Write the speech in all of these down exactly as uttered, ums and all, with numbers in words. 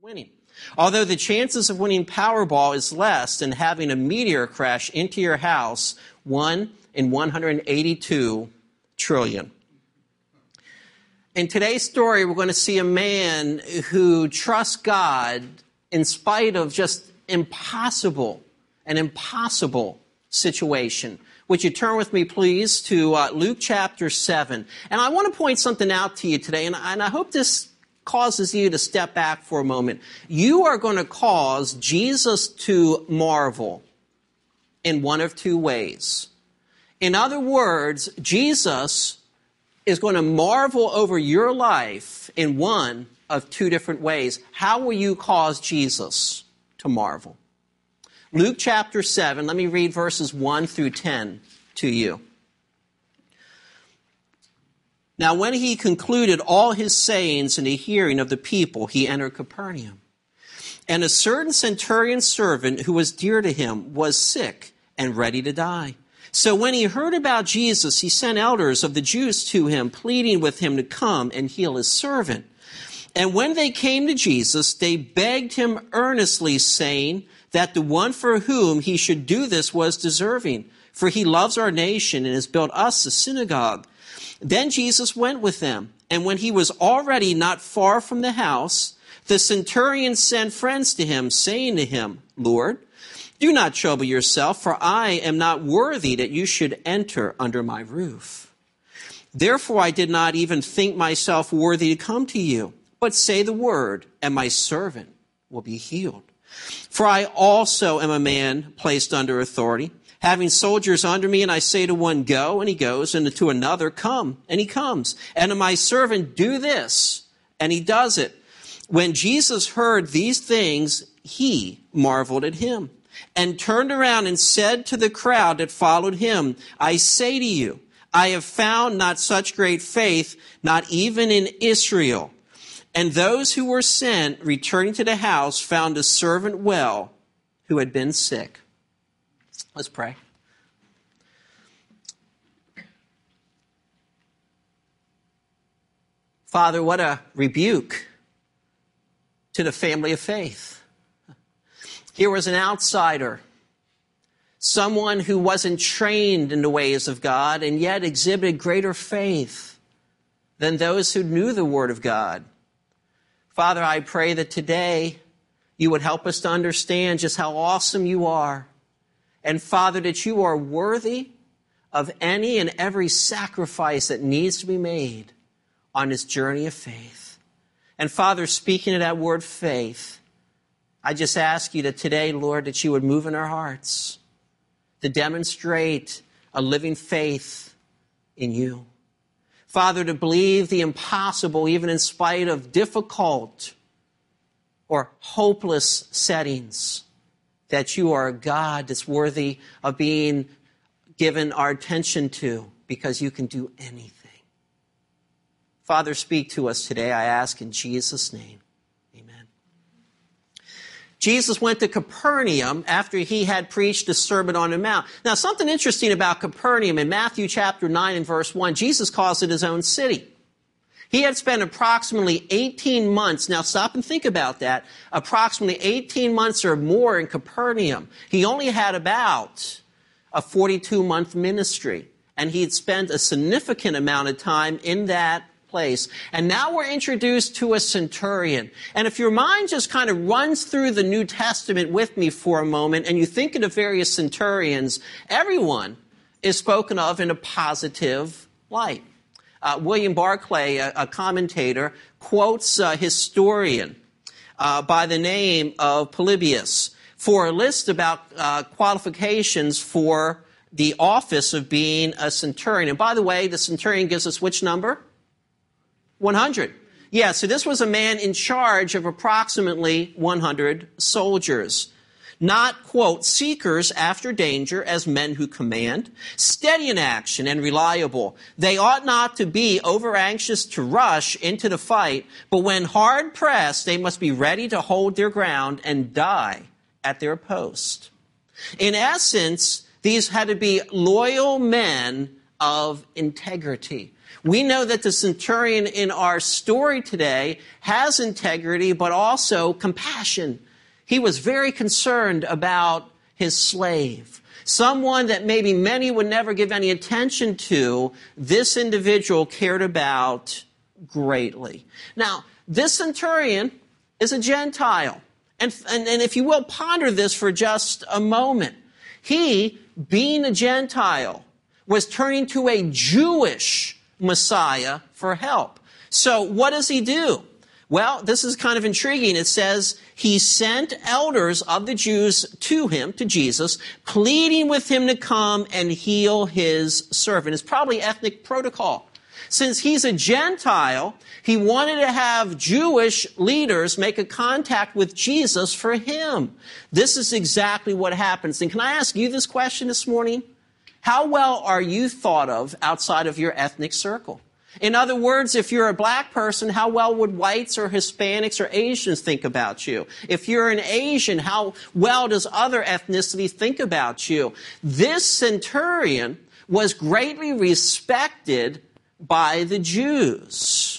winning. Although the chances of winning Powerball is less than having a meteor crash into your house, one in one hundred eighty-two trillion. In today's story, we're going to see a man who trusts God in spite of just impossible, an impossible situation. Would you turn with me, please, to uh, Luke chapter seven. And I want to point something out to you today, and, and I hope this causes you to step back for a moment. You are going to cause Jesus to marvel in one of two ways. In other words, Jesus is going to marvel over your life in one of two different ways. How will you cause Jesus to marvel? Luke chapter seven, let me read verses one through ten to you. Now, when he concluded all his sayings in the hearing of the people, he entered Capernaum. And a certain centurion's servant who was dear to him was sick and ready to die. So when he heard about Jesus, he sent elders of the Jews to him, pleading with him to come and heal his servant. And when they came to Jesus, they begged him earnestly, saying that the one for whom he should do this was deserving, for he loves our nation and has built us a synagogue. Then Jesus went with them, and when he was already not far from the house, the centurion sent friends to him, saying to him, Lord, do not trouble yourself, for I am not worthy that you should enter under my roof. Therefore I did not even think myself worthy to come to you, but say the word, and my servant will be healed. For I also am a man placed under authority, having soldiers under me, and I say to one, go, and he goes, and to another, come, and he comes. And to my servant, do this, and he does it. When Jesus heard these things, he marveled at him, and turned around and said to the crowd that followed him, I say to you, I have found not such great faith, not even in Israel. And those who were sent, returning to the house, found a servant well who had been sick. Let's pray. Father, what a rebuke to the family of faith. Here was an outsider, someone who wasn't trained in the ways of God and yet exhibited greater faith than those who knew the Word of God. Father, I pray that today you would help us to understand just how awesome you are. And Father, that you are worthy of any and every sacrifice that needs to be made on this journey of faith. And Father, speaking of that word faith, I just ask you that today, Lord, that you would move in our hearts to demonstrate a living faith in you. Father, to believe the impossible even in spite of difficult or hopeless settings, that you are a God that's worthy of being given our attention to because you can do anything. Father, speak to us today, I ask in Jesus' name. Amen. Jesus went to Capernaum after he had preached a Sermon on the Mount. Now, something interesting about Capernaum in Matthew chapter nine and verse one, Jesus calls it his own city. He had spent approximately eighteen months, now stop and think about that, approximately eighteen months or more in Capernaum. He only had about a forty-two month ministry, and he had spent a significant amount of time in that place. And now we're introduced to a centurion. And if your mind just kind of runs through the New Testament with me for a moment, and you think of the various centurions, everyone is spoken of in a positive light. Uh, William Barclay, a, a commentator, quotes a historian uh, by the name of Polybius for a list about uh, qualifications for the office of being a centurion. And by the way, the centurion gives us which number? one hundred. Yeah, so this was a man in charge of approximately one hundred soldiers. Not, quote, seekers after danger as men who command, steady in action and reliable. They ought not to be over anxious to rush into the fight, but when hard pressed, they must be ready to hold their ground and die at their post. In essence, these had to be loyal men of integrity. We know that the centurion in our story today has integrity, but also compassion. He was very concerned about his slave. Someone that maybe many would never give any attention to, this individual cared about greatly. Now, this centurion is a Gentile. And, and, and if you will, ponder this for just a moment. He, being a Gentile, was turning to a Jewish Messiah for help. So what does he do? Well, this is kind of intriguing. It says he sent elders of the Jews to him, to Jesus, pleading with him to come and heal his servant. It's probably ethnic protocol. Since he's a Gentile, he wanted to have Jewish leaders make a contact with Jesus for him. This is exactly what happens. And can I ask you this question this morning? How well are you thought of outside of your ethnic circle? In other words, if you're a black person, how well would whites or Hispanics or Asians think about you? If you're an Asian, how well does other ethnicity think about you? This centurion was greatly respected by the Jews.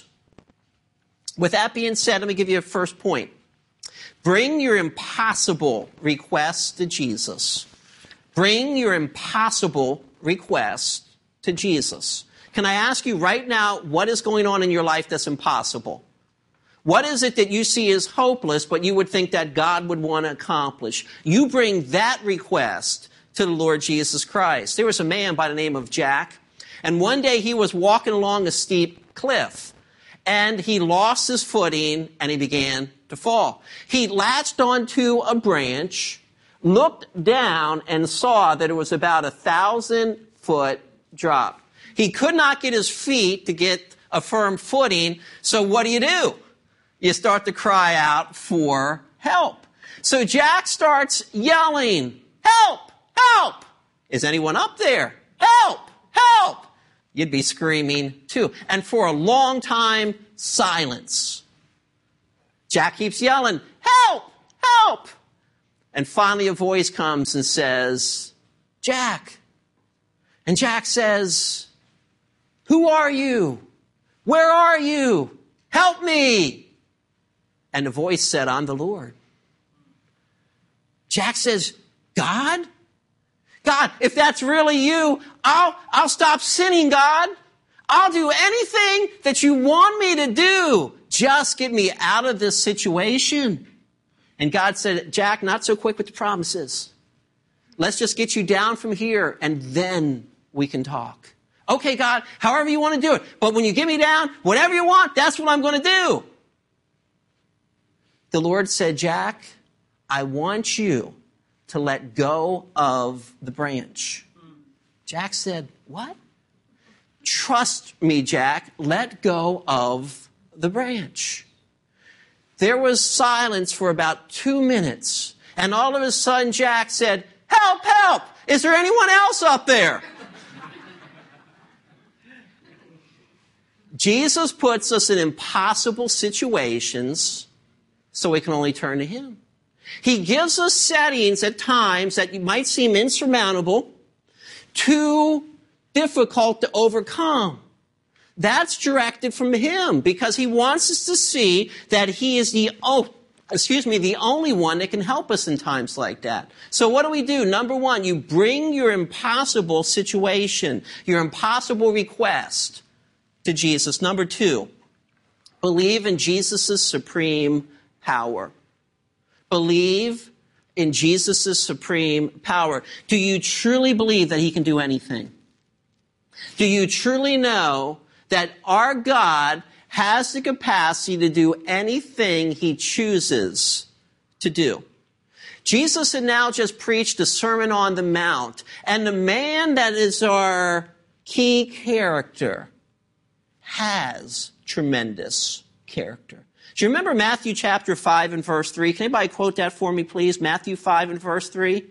With that being said, let me give you a first point. Bring your impossible requests to Jesus. Bring your impossible requests to Jesus. Can I ask you right now, what is going on in your life that's impossible? What is it that you see as hopeless, but you would think that God would want to accomplish? You bring that request to the Lord Jesus Christ. There was a man by the name of Jack, and one day he was walking along a steep cliff, and he lost his footing, and he began to fall. He latched onto a branch, looked down, and saw that it was about a thousand-foot drop. He could not get his feet to get a firm footing, so what do you do? You start to cry out for help. So Jack starts yelling, "Help! Help! Is anyone up there? Help! Help!" You'd be screaming too. And for a long time, silence. Jack keeps yelling, "Help! Help!" And finally a voice comes and says, "Jack." And Jack says, "Who are you? Where are you? Help me." And the voice said, "I'm the Lord." Jack says, "God? God, if that's really you, I'll, I'll stop sinning, God. I'll do anything that you want me to do. Just get me out of this situation." And God said, "Jack, not so quick with the promises. Let's just get you down from here, and then we can talk." "Okay, God, however you want to do it. But when you get me down, whatever you want, that's what I'm going to do." The Lord said, "Jack, I want you to let go of the branch." Jack said, "What?" "Trust me, Jack. Let go of the branch." There was silence for about two minutes. And all of a sudden, Jack said, "Help, help! Is there anyone else up there?" Jesus puts us in impossible situations so we can only turn to him. He gives us settings at times that might seem insurmountable, too difficult to overcome. That's directed from him because he wants us to see that he is the, oh, excuse me, the only one that can help us in times like that. So what do we do? Number one, you bring your impossible situation, your impossible request to Jesus. Number two, believe in Jesus' supreme power. Believe in Jesus' supreme power. Do you truly believe that he can do anything? Do you truly know that our God has the capacity to do anything he chooses to do? Jesus had now just preached the Sermon on the Mount, and the man that is our key character has tremendous character. Do you remember Matthew chapter five and verse three? Can anybody quote that for me, please? Matthew five and verse three.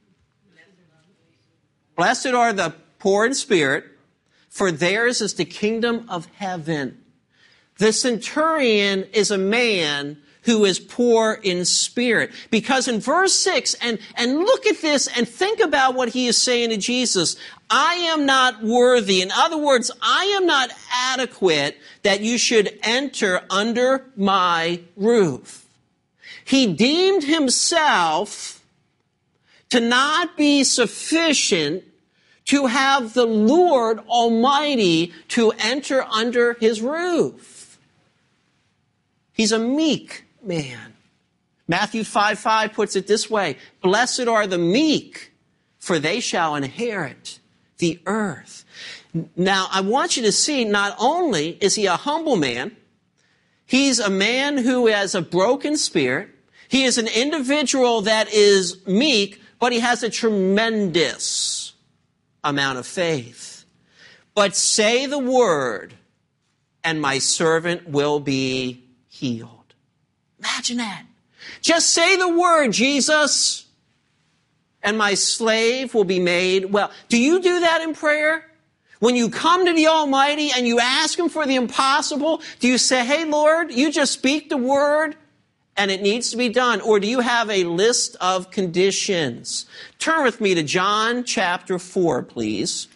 "Blessed are the poor in spirit, for theirs is the kingdom of heaven." The centurion is a man who is poor in spirit. Because in verse six, and, and look at this and think about what he is saying to Jesus. I am not worthy. In other words, I am not adequate that you should enter under my roof. He deemed himself to not be sufficient to have the Lord Almighty to enter under his roof. He's a meek man. Matthew five five puts it this way, blessed are the meek, for they shall inherit the earth. Now, I want you to see, not only is he a humble man, he's a man who has a broken spirit. He is an individual that is meek, but he has a tremendous amount of faith. But say the word, and my servant will be healed. Imagine that. Just say the word, Jesus, and my slave will be made well. Do you do that in prayer? When you come to the Almighty and you ask him for the impossible, do you say, hey, Lord, you just speak the word and it needs to be done? Or do you have a list of conditions? Turn with me to John chapter four, please.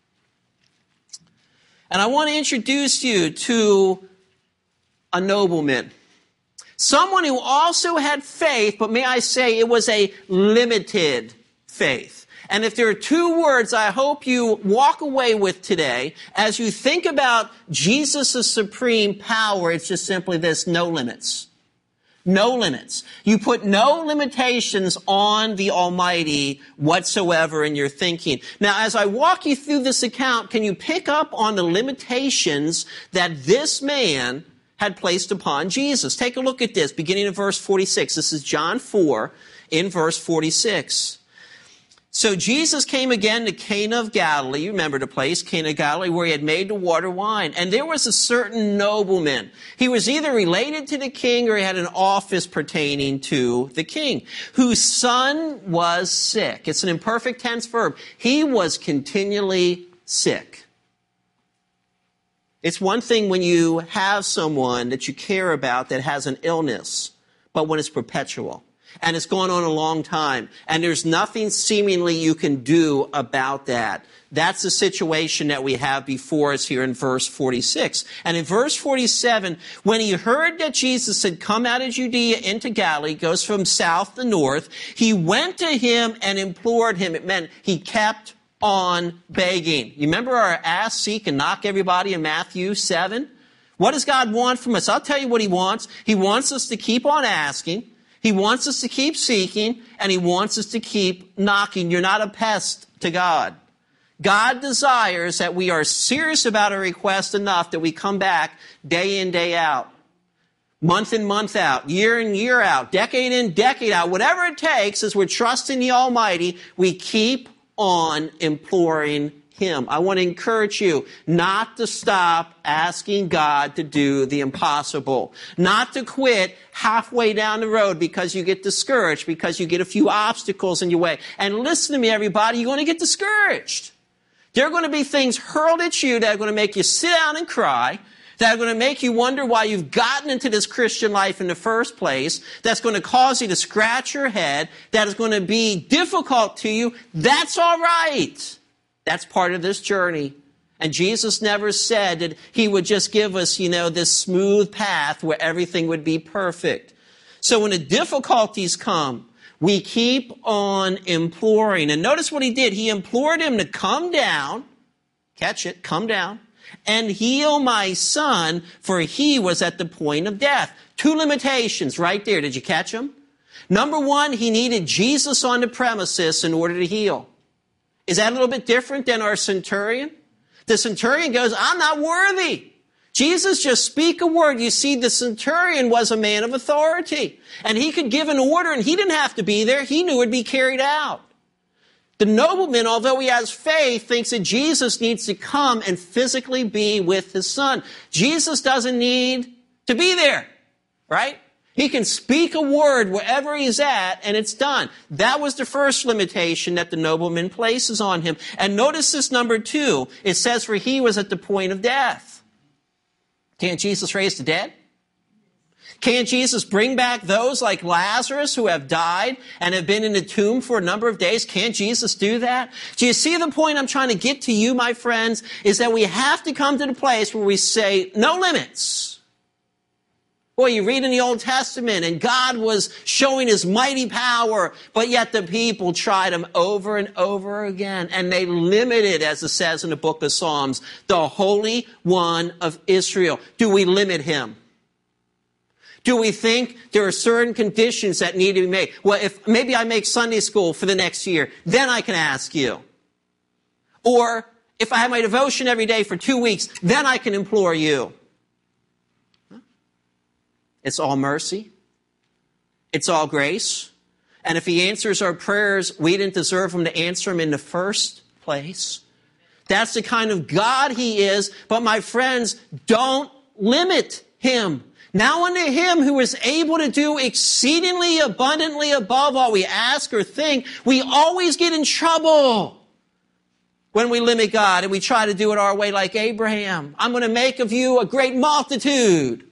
And I want to introduce you to a nobleman. Someone who also had faith, but may I say it was a limited faith. And if there are two words I hope you walk away with today, as you think about Jesus' supreme power, it's just simply this: no limits. No limits. You put no limitations on the Almighty whatsoever in your thinking. Now, as I walk you through this account, can you pick up on the limitations that this man had placed upon Jesus? Take a look at this, beginning in verse forty-six. This is John four, in verse forty-six. So Jesus came again to Cana of Galilee. You remember the place, Cana of Galilee, where he had made the water wine. And there was a certain nobleman. He was either related to the king or he had an office pertaining to the king, whose son was sick. It's an imperfect tense verb. He was continually sick. It's one thing when you have someone that you care about that has an illness, but when it's perpetual. And it's gone on a long time. And there's nothing seemingly you can do about that. That's the situation that we have before us here in verse forty-six. And in verse forty-seven, when he heard that Jesus had come out of Judea into Galilee, goes from south to north, he went to him and implored him. It meant he kept on begging. You remember our ask, seek, and knock everybody in Matthew seven? What does God want from us? I'll tell you what he wants. He wants us to keep on asking. He wants us to keep seeking, and he wants us to keep knocking. You're not a pest to God. God desires that we are serious about our request enough that we come back day in, day out, month in, month out, year in, year out, decade in, decade out. Whatever it takes, as we're trusting the Almighty, we keep on imploring him. I want to encourage you not to stop asking God to do the impossible, not to quit halfway down the road because you get discouraged, because you get a few obstacles in your way. And listen to me, everybody, you're going to get discouraged. There are going to be things hurled at you that are going to make you sit down and cry, that are going to make you wonder why you've gotten into this Christian life in the first place, that's going to cause you to scratch your head, that is going to be difficult to you. That's all right. That's part of this journey. And Jesus never said that he would just give us, you know, this smooth path where everything would be perfect. So when the difficulties come, we keep on imploring. And notice what he did. He implored him to come down, catch it, come down, and heal my son, for he was at the point of death. Two limitations right there. Did you catch them? Number one, he needed Jesus on the premises in order to heal. Is that a little bit different than our centurion? The centurion goes, I'm not worthy. Jesus, just speak a word. You see, the centurion was a man of authority. And he could give an order, and he didn't have to be there. He knew it would be carried out. The nobleman, although he has faith, thinks that Jesus needs to come and physically be with his son. Jesus doesn't need to be there, right? He can speak a word wherever he's at, and it's done. That was the first limitation that the nobleman places on him. And notice this number two. It says, for he was at the point of death. Can't Jesus raise the dead? Can't Jesus bring back those like Lazarus who have died and have been in the tomb for a number of days? Can't Jesus do that? Do you see the point I'm trying to get to you, my friends, is that we have to come to the place where we say, no limits. Boy, you read in the Old Testament, and God was showing his mighty power, but yet the people tried him over and over again, and they limited, as it says in the book of Psalms, the Holy One of Israel. Do we limit him? Do we think there are certain conditions that need to be made? Well, if maybe I make Sunday school for the next year, then I can ask you. Or if I have my devotion every day for two weeks, then I can implore you. It's all mercy. It's all grace. And if he answers our prayers, we didn't deserve him to answer them in the first place. That's the kind of God he is. But my friends, don't limit him. Now unto him who is able to do exceedingly abundantly above all we ask or think, we always get in trouble when we limit God and we try to do it our way like Abraham. I'm going to make of you a great multitude.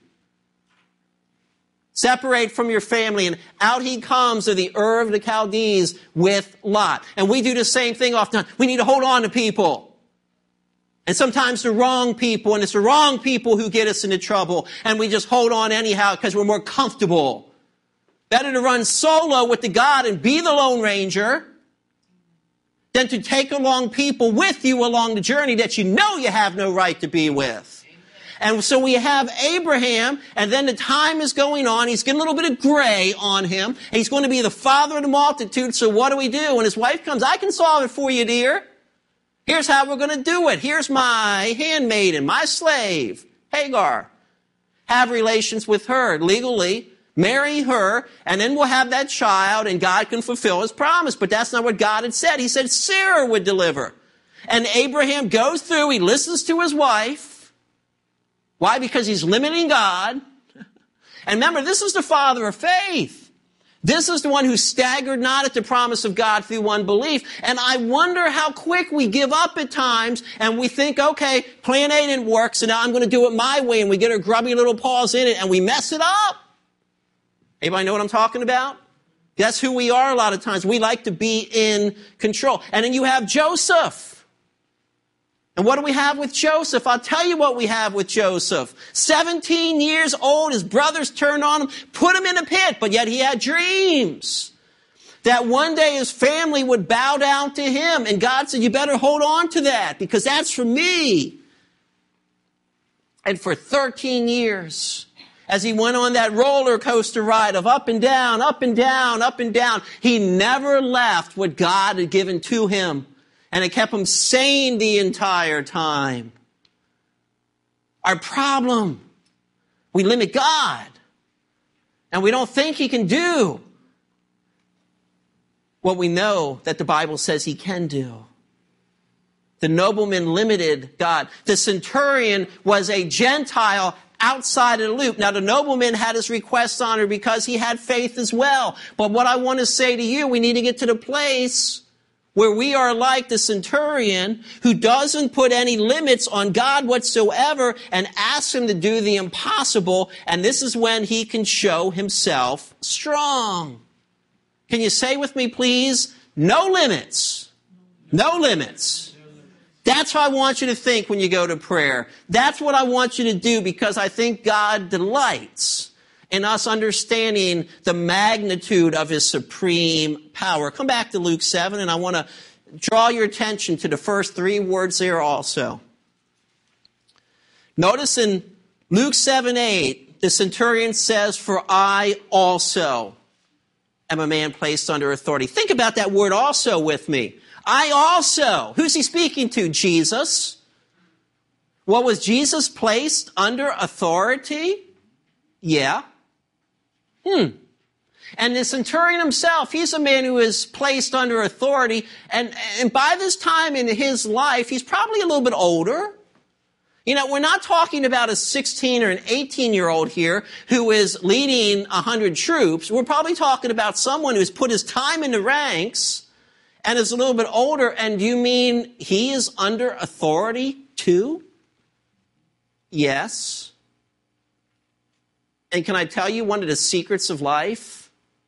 Separate from your family, and out he comes of the Ur of the Chaldees with Lot. And we do the same thing often. We need to hold on to people. And sometimes the wrong people, and it's the wrong people who get us into trouble, and we just hold on anyhow because we're more comfortable. Better to run solo with the God and be the Lone Ranger than to take along people with you along the journey that you know you have no right to be with. And so we have Abraham, and then the time is going on. He's getting a little bit of gray on him. And he's going to be the father of the multitude. So what do we do? When his wife comes, I can solve it for you, dear. Here's how we're going to do it. Here's my handmaiden, my slave, Hagar. Have relations with her legally. Marry her, and then we'll have that child, and God can fulfill his promise. But that's not what God had said. He said Sarah would deliver. And Abraham goes through, he listens to his wife. Why? Because he's limiting God. And remember, this is the father of faith. This is the one who staggered not at the promise of God through unbelief. And I wonder how quick we give up at times and we think, okay, plan A didn't work, so now I'm going to do it my way, and we get our grubby little paws in it and we mess it up. Anybody know what I'm talking about? That's who we are a lot of times. We like to be in control. And then you have Joseph. And what do we have with Joseph? I'll tell you what we have with Joseph. seventeen years old, his brothers turned on him, put him in a pit, but yet he had dreams that one day his family would bow down to him. And God said, you better hold on to that because that's for me. And for thirteen years, as he went on that roller coaster ride of up and down, up and down, up and down, he never left what God had given to him. And it kept him sane the entire time. Our problem, we limit God. And we don't think he can do what we know that the Bible says he can do. The nobleman limited God. The centurion was a Gentile outside of the loop. Now, the nobleman had his request honored because he had faith as well. But what I want to say to you, we need to get to the place where we are like the centurion who doesn't put any limits on God whatsoever and asks him to do the impossible. And this is when he can show himself strong. Can you say with me, please? No limits. No limits. That's how I want you to think when you go to prayer. That's what I want you to do because I think God delights in us understanding the magnitude of his supreme power. Come back to Luke seven, and I want to draw your attention to the first three words there also. Notice in Luke seven eight, the centurion says, for I also am a man placed under authority. Think about that word also with me. I also. Who's he speaking to? Jesus. What, was Jesus placed under authority? Yeah. Hmm. And the centurion himself, he's a man who is placed under authority. And, and by this time in his life, he's probably a little bit older. You know, we're not talking about a sixteen or an eighteen-year-old here who is leading a hundred troops. We're probably talking about someone who's put his time in the ranks and is a little bit older. And you mean he is under authority too? Yes. And can I tell you one of the secrets of life?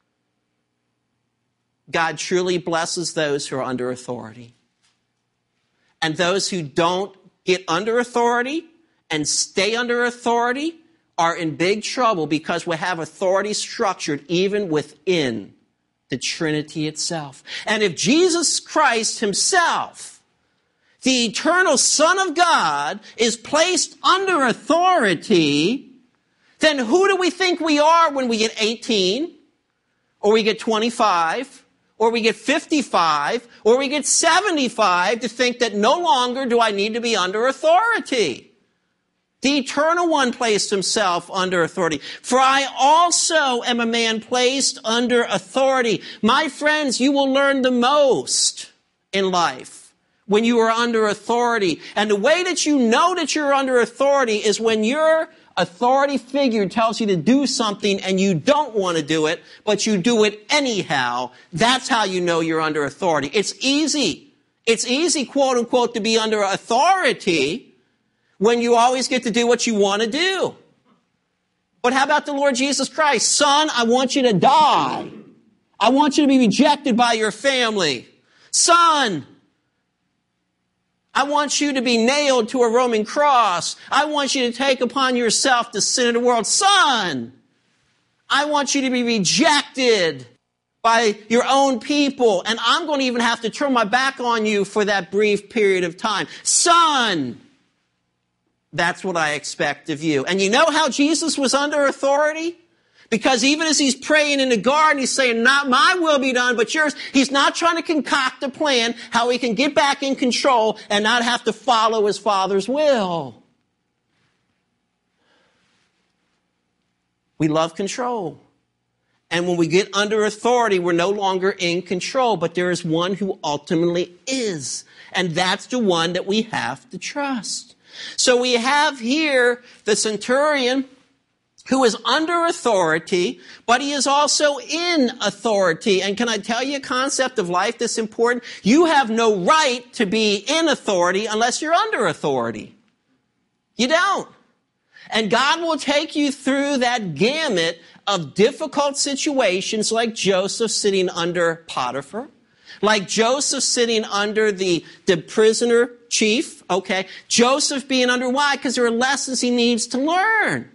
God truly blesses those who are under authority. And those who don't get under authority and stay under authority are in big trouble because we have authority structured even within the Trinity itself. And if Jesus Christ himself, the eternal Son of God, is placed under authority, then who do we think we are when we get eighteen, or we get twenty-five, or we get fifty-five, or we get seventy-five to think that no longer do I need to be under authority? The Eternal One placed himself under authority. For I also am a man placed under authority. My friends, you will learn the most in life when you are under authority. And the way that you know that you're under authority is when your authority figure tells you to do something and you don't want to do it, but you do it anyhow. That's how you know you're under authority. It's easy. It's easy, quote unquote, to be under authority when you always get to do what you want to do. But how about the Lord Jesus Christ? Son, I want you to die. I want you to be rejected by your family. Son, I want you to be nailed to a Roman cross. I want you to take upon yourself the sin of the world. Son, I want you to be rejected by your own people, and I'm going to even have to turn my back on you for that brief period of time. Son, that's what I expect of you. And you know how Jesus was under authority? Because even as he's praying in the garden, he's saying, not my will be done, but yours. He's not trying to concoct a plan how he can get back in control and not have to follow his Father's will. We love control. And when we get under authority, we're no longer in control, but there is one who ultimately is. And that's the one that we have to trust. So we have here the centurion who is under authority, but he is also in authority. And can I tell you a concept of life that's important? You have no right to be in authority unless you're under authority. You don't. And God will take you through that gamut of difficult situations like Joseph sitting under Potiphar, like Joseph sitting under the, the prisoner chief, okay? Joseph being under, why? Because there are lessons he needs to learn.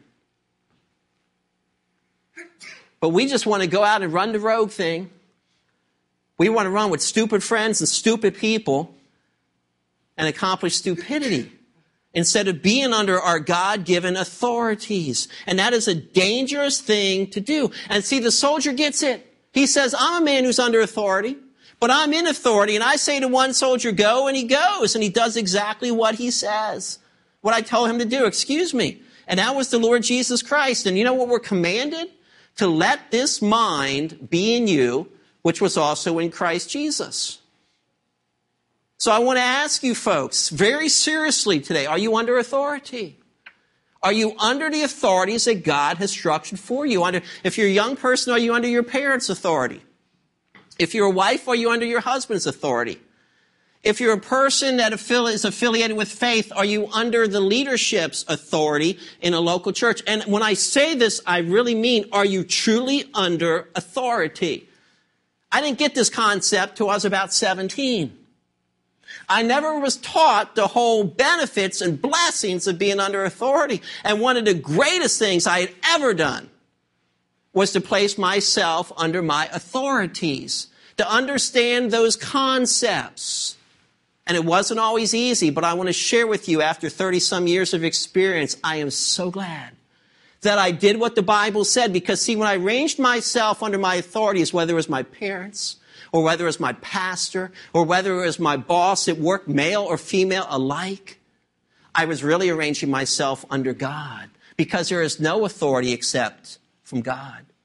But we just want to go out and run the rogue thing. We want to run with stupid friends and stupid people and accomplish stupidity instead of being under our God-given authorities. And that is a dangerous thing to do. And see, the soldier gets it. He says, I'm a man who's under authority, but I'm in authority. And I say to one soldier, go, and he goes. And he does exactly what he says, what I tell him to do. Excuse me. And that was the Lord Jesus Christ. And you know what we're commanded? To let this mind be in you, which was also in Christ Jesus. So I want to ask you folks very seriously today, are you under authority? Are you under the authorities that God has structured for you? Under, if you're a young person, are you under your parents' authority? If you're a wife, are you under your husband's authority? If you're a person that is affiliated with faith, are you under the leadership's authority in a local church? And when I say this, I really mean, are you truly under authority? I didn't get this concept till I was about seventeen. I never was taught the whole benefits and blessings of being under authority. And one of the greatest things I had ever done was to place myself under my authorities, to understand those concepts. And it wasn't always easy, but I want to share with you, after thirty-some years of experience, I am so glad that I did what the Bible said. Because, see, when I arranged myself under my authorities, whether it was my parents, or whether it was my pastor, or whether it was my boss at work, male or female alike, I was really arranging myself under God. Because there is no authority except from God.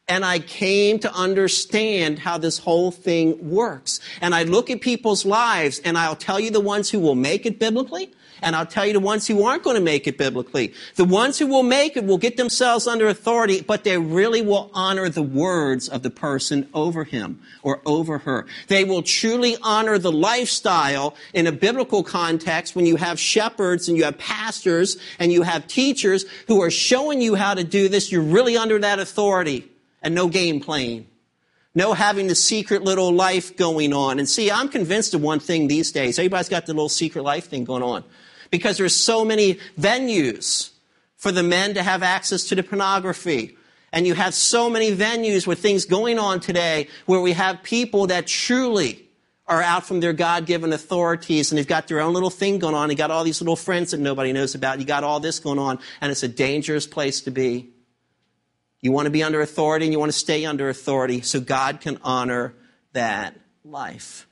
And I came to understand how this whole thing works. And I look at people's lives, and I'll tell you the ones who will make it biblically, and I'll tell you the ones who aren't going to make it biblically. The ones who will make it will get themselves under authority, but they really will honor the words of the person over him or over her. They will truly honor the lifestyle in a biblical context when you have shepherds and you have pastors and you have teachers who are showing you how to do this. You're really under that authority. And no game playing. No having the secret little life going on. And see, I'm convinced of one thing these days. Everybody's got the little secret life thing going on. Because there's so many venues for the men to have access to the pornography. And you have so many venues with things going on today where we have people that truly are out from their God-given authorities, and they've got their own little thing going on. They got all these little friends that nobody knows about. You got all this going on, and it's a dangerous place to be. You want to be under authority and you want to stay under authority so God can honor that life.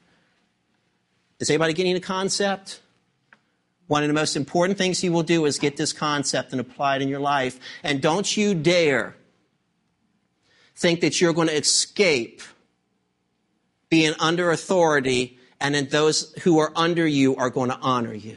Is anybody getting the concept? One of the most important things you will do is get this concept and apply it in your life. And don't you dare think that you're going to escape being under authority and that those who are under you are going to honor you.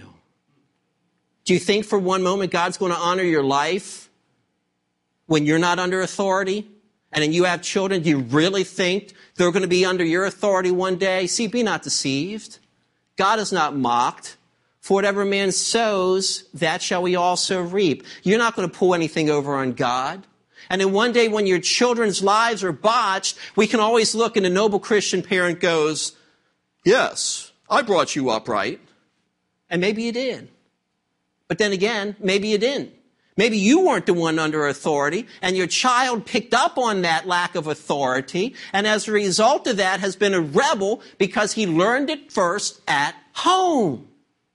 Do you think for one moment God's going to honor your life when you're not under authority, and then you have children? Do you really think they're going to be under your authority one day? See, be not deceived. God is not mocked. For whatever man sows, that shall we also reap. You're not going to pull anything over on God. And then one day when your children's lives are botched, we can always look and the noble Christian parent goes, yes, I brought you up right. And maybe you did. But then again, maybe you didn't. Maybe you weren't the one under authority, and your child picked up on that lack of authority, and as a result of that has been a rebel because he learned it first at home.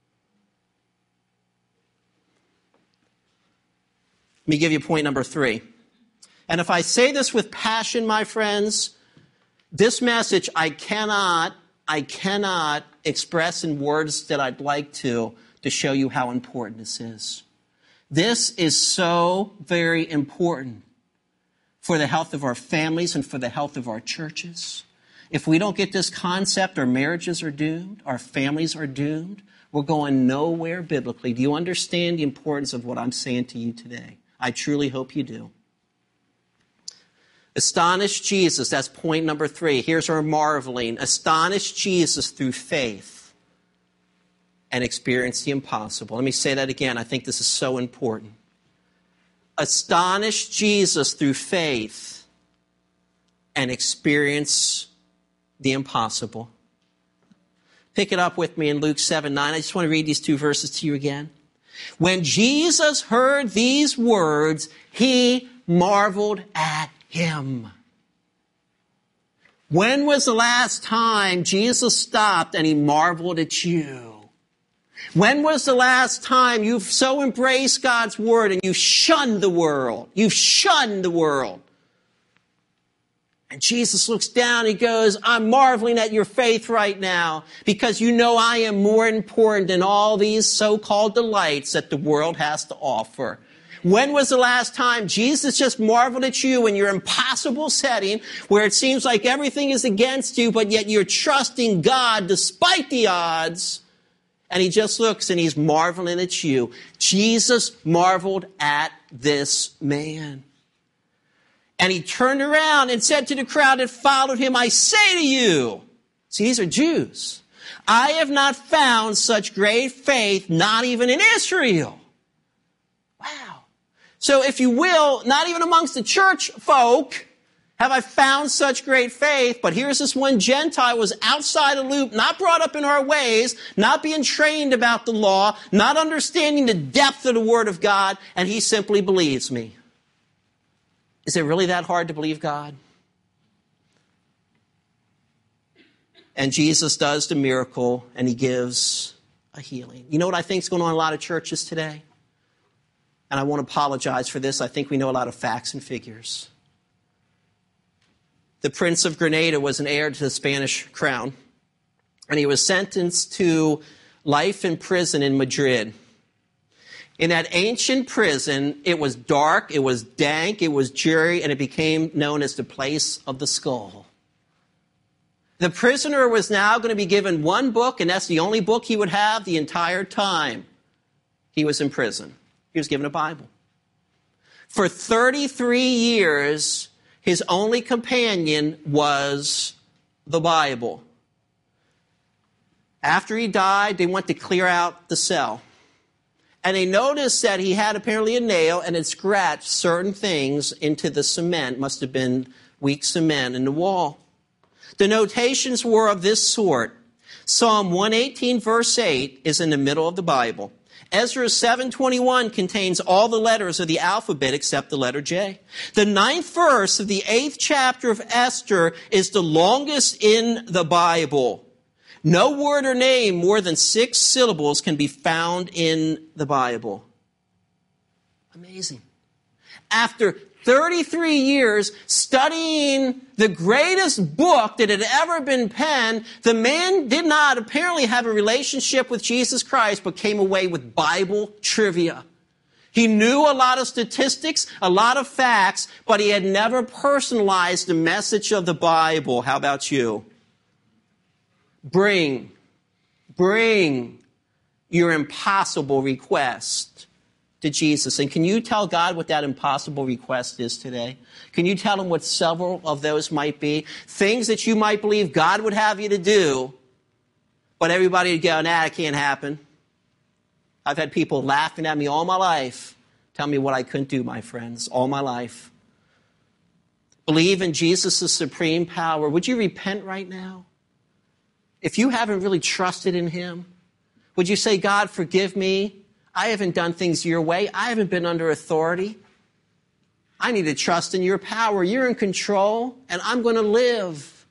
Let me give you point number three. And if I say this with passion, my friends, this message I cannot, I cannot express in words that I'd like to, to show you how important this is. This is so very important for the health of our families and for the health of our churches. If we don't get this concept, our marriages are doomed, our families are doomed. We're going nowhere biblically. Do you understand the importance of what I'm saying to you today? I truly hope you do. Astonish Jesus, that's point number three. Here's our marveling. Astonish Jesus through faith and experience the impossible. Let me say that again. I think this is so important. Astonish Jesus through faith and experience the impossible. Pick it up with me in Luke seven nine. I just want to read these two verses to you again. When Jesus heard these words, he marveled at him. When was the last time Jesus stopped and he marveled at you? When was the last time you've so embraced God's word and you shunned the world? You've shunned the world. And Jesus looks down, he goes, I'm marveling at your faith right now because you know I am more important than all these so-called delights that the world has to offer. When was the last time Jesus just marveled at you in your impossible setting where it seems like everything is against you, but yet you're trusting God despite the odds? And he just looks and he's marveling at you. Jesus marveled at this man. And he turned around and said to the crowd that followed him, I say to you, see, these are Jews, I have not found such great faith, not even in Israel. Wow. So if you will, not even amongst the church folk have I found such great faith, but here's this one Gentile was outside the loop, not brought up in our ways, not being trained about the law, not understanding the depth of the Word of God, and he simply believes me. Is it really that hard to believe God? And Jesus does the miracle, and he gives a healing. You know what I think is going on in a lot of churches today? And I won't apologize for this. I think we know a lot of facts and figures. The Prince of Granada was an heir to the Spanish crown, and he was sentenced to life in prison in Madrid. In that ancient prison, it was dark, it was dank, it was dreary, and it became known as the place of the skull. The prisoner was now going to be given one book, and that's the only book he would have the entire time he was in prison. He was given a Bible. For thirty-three years, his only companion was the Bible. After he died, they went to clear out the cell. And they noticed that he had apparently a nail and had scratched certain things into the cement. Must have been weak cement in the wall. The notations were of this sort. Psalm one eighteen verse eight is in the middle of the Bible. Ezra seven twenty-one contains all the letters of the alphabet except the letter J. The ninth verse of the eighth chapter of Esther is the longest in the Bible. No word or name more than six syllables can be found in the Bible. Amazing. After thirty-three years studying the greatest book that had ever been penned, the man did not apparently have a relationship with Jesus Christ, but came away with Bible trivia. He knew a lot of statistics, a lot of facts, but he had never personalized the message of the Bible. How about you? Bring, bring your impossible request to Jesus. And can you tell God what that impossible request is today? Can you tell him what several of those might be? Things that you might believe God would have you to do, but everybody would go, nah, that can't happen. I've had people laughing at me all my life, tell me what I couldn't do, my friends, all my life. Believe in Jesus' supreme power. Would you repent right now? If you haven't really trusted in him, would you say, God, forgive me? I haven't done things your way. I haven't been under authority. I need to trust in your power. You're in control, and I'm going to live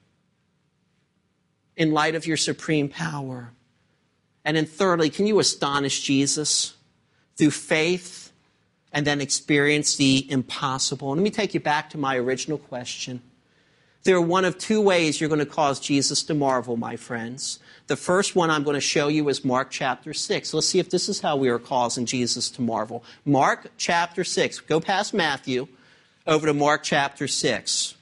in light of your supreme power. And then thirdly, can you astonish Jesus through faith and then experience the impossible? Let me take you back to my original question. There are one of two ways you're going to cause Jesus to marvel, my friends. The first one I'm going to show you is Mark chapter six. Let's see if this is how we are causing Jesus to marvel. Mark chapter six. Go past Matthew over to Mark chapter six.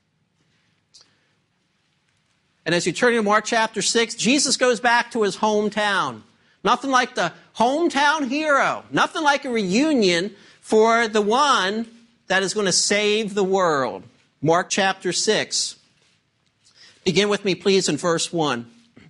And as you turn to Mark chapter six, Jesus goes back to his hometown. Nothing like the hometown hero. Nothing like a reunion for the one that is going to save the world. Mark chapter six. Begin with me, please, in verse one.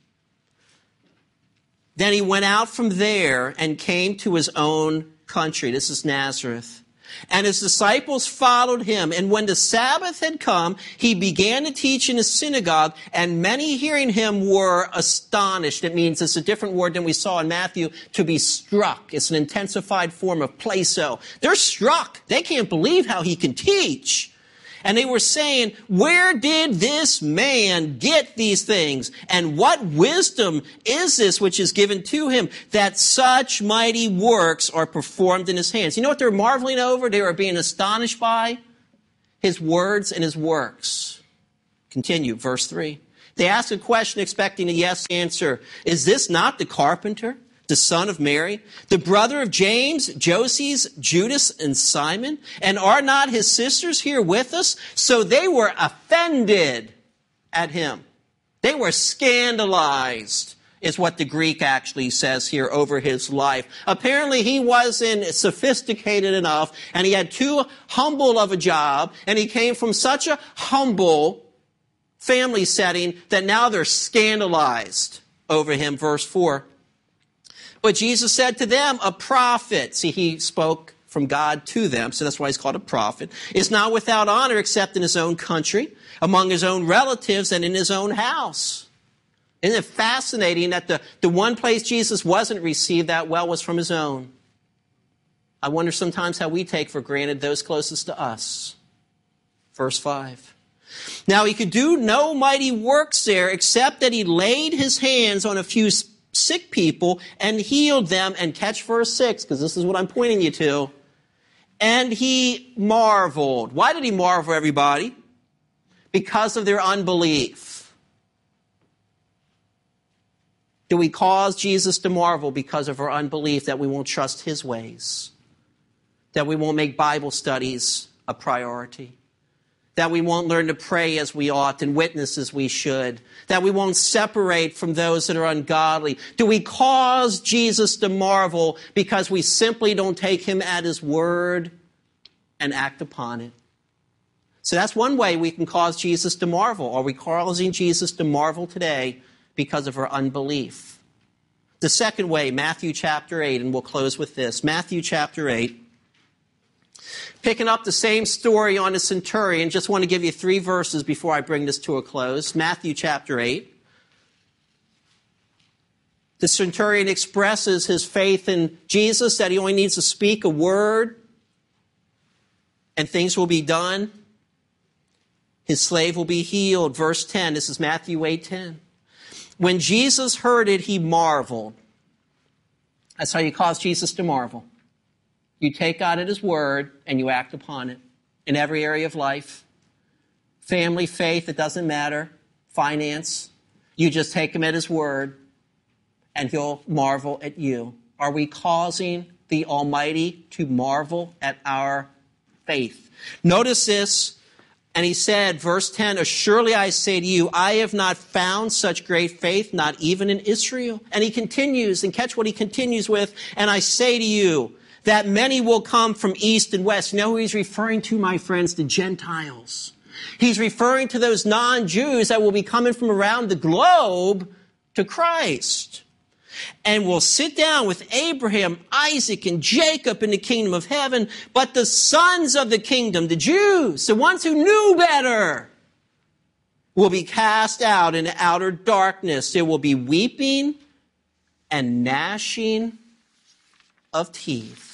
Then he went out from there and came to his own country. This is Nazareth. And his disciples followed him. And when the Sabbath had come, he began to teach in his synagogue, and many hearing him were astonished. It means it's a different word than we saw in Matthew, to be struck. It's an intensified form of plaso. They're struck. They can't believe how he can teach. And they were saying, where did this man get these things? And what wisdom is this which is given to him, that such mighty works are performed in his hands? You know what they're marveling over? They were being astonished by his words and his works. Continue, verse three. They asked a question expecting a yes answer. Is this not the carpenter, the son of Mary, the brother of James, Joses, Judas, and Simon? And are not his sisters here with us? So they were offended at him. They were scandalized, is what the Greek actually says here over his life. Apparently he wasn't sophisticated enough, and he had too humble of a job, and he came from such a humble family setting that now they're scandalized over him. Verse four. But Jesus said to them, a prophet, see, he spoke from God to them, so that's why he's called a prophet, is not without honor except in his own country, among his own relatives, and in his own house. Isn't it fascinating that the, the one place Jesus wasn't received that well was from his own? I wonder sometimes how we take for granted those closest to us. Verse five. Now he could do no mighty works there except that he laid his hands on a few sick people and healed them. And catch verse six, because this is what I'm pointing you to. And he marveled. Why did he marvel, everybody? Because of their unbelief. Do we cause Jesus to marvel because of our unbelief, that we won't trust his ways? That we won't make Bible studies a priority? That we won't learn to pray as we ought and witness as we should? That we won't separate from those that are ungodly? Do we cause Jesus to marvel because we simply don't take him at his word and act upon it? So that's one way we can cause Jesus to marvel. Are we causing Jesus to marvel today because of our unbelief? The second way, Matthew chapter eight, and we'll close with this. Matthew chapter eight. Picking up the same story on a centurion, just want to give you three verses before I bring this to a close. Matthew chapter eight. The centurion expresses his faith in Jesus, that he only needs to speak a word and things will be done. His slave will be healed. Verse ten, this is Matthew eight ten. When Jesus heard it, he marveled. That's how you cause Jesus to marvel. You take God at his word and you act upon it in every area of life. Family, faith, it doesn't matter. Finance, you just take him at his word and he'll marvel at you. Are we causing the Almighty to marvel at our faith? Notice this. And he said, verse ten, "Surely I say to you, I have not found such great faith, not even in Israel." And he continues, and catch what he continues with, "And I say to you, that many will come from east and west." You know who he's referring to, my friends? The Gentiles. He's referring to those non-Jews that will be coming from around the globe to Christ. "And will sit down with Abraham, Isaac, and Jacob in the kingdom of heaven. But the sons of the kingdom," the Jews, the ones who knew better, "will be cast out into outer darkness. There will be weeping and gnashing of teeth."